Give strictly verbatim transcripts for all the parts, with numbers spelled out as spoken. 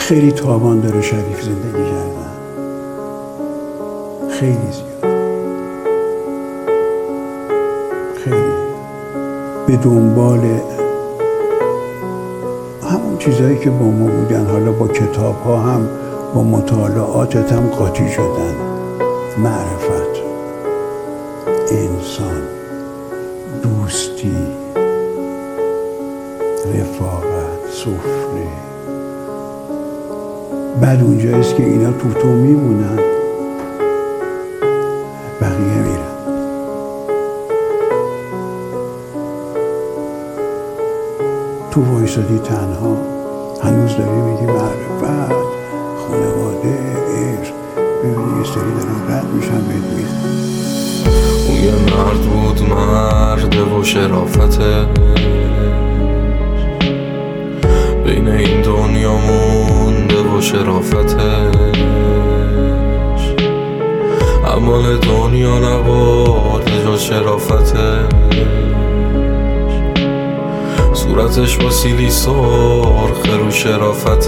خیلی تاوان داره شریف زندگی کردن، خیلی زیاد، خیلی به دنبال همون چیزهایی که با ما بودن، حالا با کتاب ها هم، با مطالعاتت هم قاطی شدن. معرفت، انسان، دوستی، رفاقت، سفره. بعد اونجاییست که اینا تو تو میمونن، بقیه میرن. تو وایسادی تنها، هنوز داری میگی معرفت، خانواده، عشق. ببینی یه سری دارن رد میشن بهت میدن. اون یه مرد بود، مرد و شرافته، بین این دنیا مونده و شرافتش. اعمال دنیا نبرده جز شرافتش. صورتش با سیلی سرخه رو شرافتش.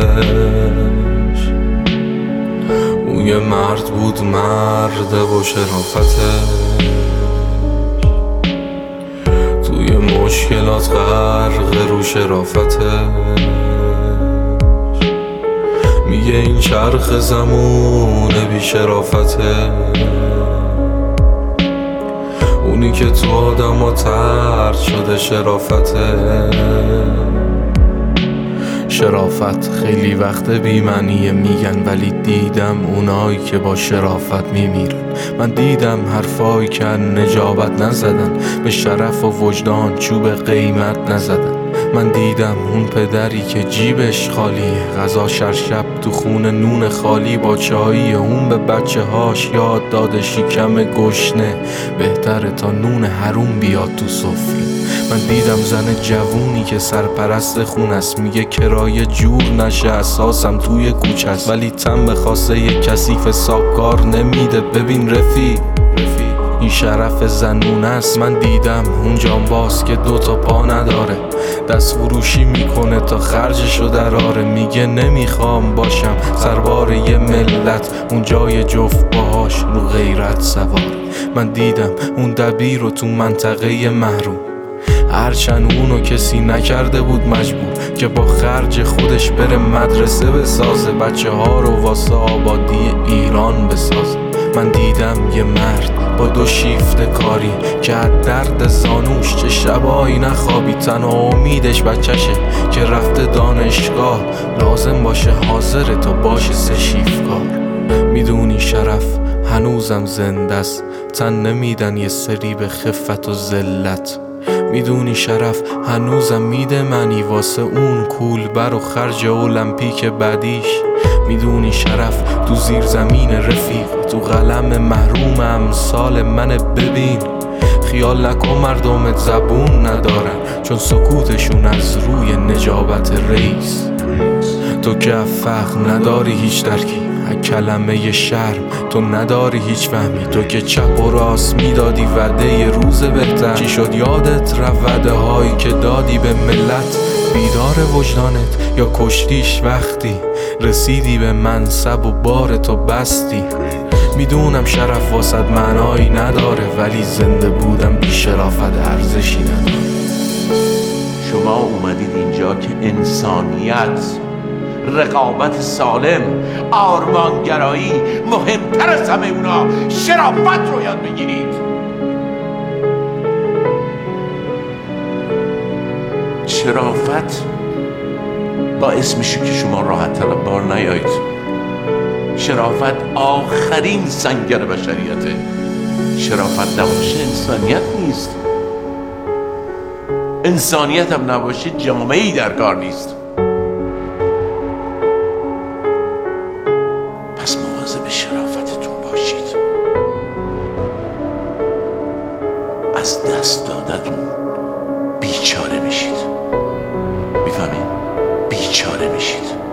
اون یه مرد بود، مرد و شرافتش. توی مشکلات غرق رو شرافتش. میگه این چرخ زمونه بی شرافتش. اونی که تو آدم ها ترد شده شرافتش. شرافت خیلی وقت بی‌معنیه میگن، ولی دیدم اونایی که با شرافت میمیرن. من دیدم حرفایی که نجابت نزدن، به شرف و وجدان چوب قیمت نزدن. من دیدم اون پدری که جیبش خالیه، غذا شب تو خونه نون خالی با چایی. اون به بچه هاش یاد داده شکم گشنه بهتره تا نون حروم بیاد تو سفره. من دیدم زن جوونی که سرپرست خون است، میگه کرایه جور نشه اساسم توی کوچه است، ولی تن به خواسته یه کثیف ساکار نمیده. ببین رفیق، این شرف زنون است. من دیدم اون جانباز که دوتا پا نداره، دست فروشی میکنه تا خرجشو دراره. میگه نمیخوام باشم سربار یه ملت، اون جای جفت باهاش رو غیرت سوار. من دیدم اون دبیر رو تو منطقه محروم، هرچند اونو کسی نکرده بود مجبور که با خرج خودش بره مدرسه بسازه، بچه ها رو واسه آبادی ایران بسازه. من دیدم یه مرد با دو شیفت کاری که از درد زانوش چه شبایی نخوابی. تنها امیدش بچشه که رفته دانشگاه، لازم باشه حاضر تا باشه سه شیفت کار. میدونی شرف هنوزم زنده است، تن نمیدن یه سری به خفت و ذلت. میدونی شرف هنوزم میده منی واسه اون کولبر و خرج المپیک بعدیش. میدونی شرف تو زیر زمین رفیق، تو قلم محروم امثال من. ببین خیال نکن مردمت زبون ندارن، چون سکوتشون از روی نجابت رئیس. تو که فقر نداری هیچ درکی، کلمه شرم تو نداری هیچ فهمی. تو که چپ و راست میدادی وعده ی روز بهتر، چی شد یادت رفت هایی که دادی به ملت؟ بیدار وجدانت یا کشتیش وقتی رسیدی به منصب و بار تو بستی؟ میدونم شرف واسد معنایی نداره، ولی زنده بودم بی شرافت ارزشی نداره. شما اومدید اینجا که انسانیت، رقابت سالم، آرمانگرایی، مهمتر از همه اونا شرافت رو یاد بگیرید. شرافت باعث میشه که شما راحت تر بار نیایید. شرافت آخرین سنگر بشریته. شرافت نباشه انسانیت نیست. انسانیت هم نباشه جامعه‌ای در کار نیست. پس مواظب شرافتتون باشید. از دست دادتون بیچاره میشید. میفهمید؟ بیچاره میشید.